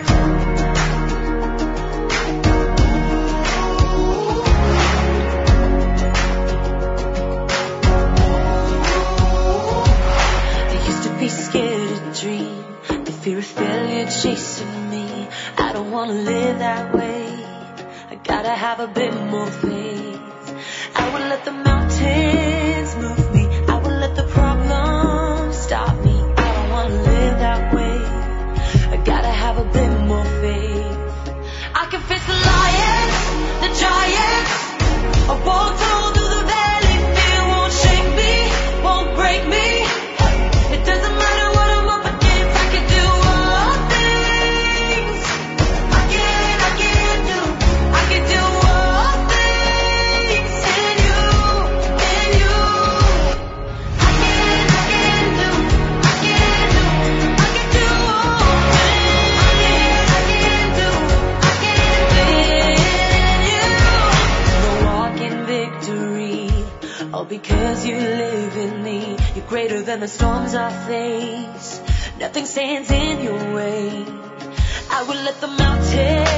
Fear of failure chasing me. I don't wanna live that way. I gotta have a bit more faith. I will let the mountains move me. I will let the problems stop me. I don't wanna live that way. I gotta have a bit more faith. I can face the lions, the giants. I walk through the valley. Fear won't shake me, won't break me. It doesn't matter what I'm up against. I can do all things. I can do all things in you, in you. I can do all things. in you. No walk in victory, all because you live in me. You're greater than the storms I face. Nothing stands in your way. I will let the mountains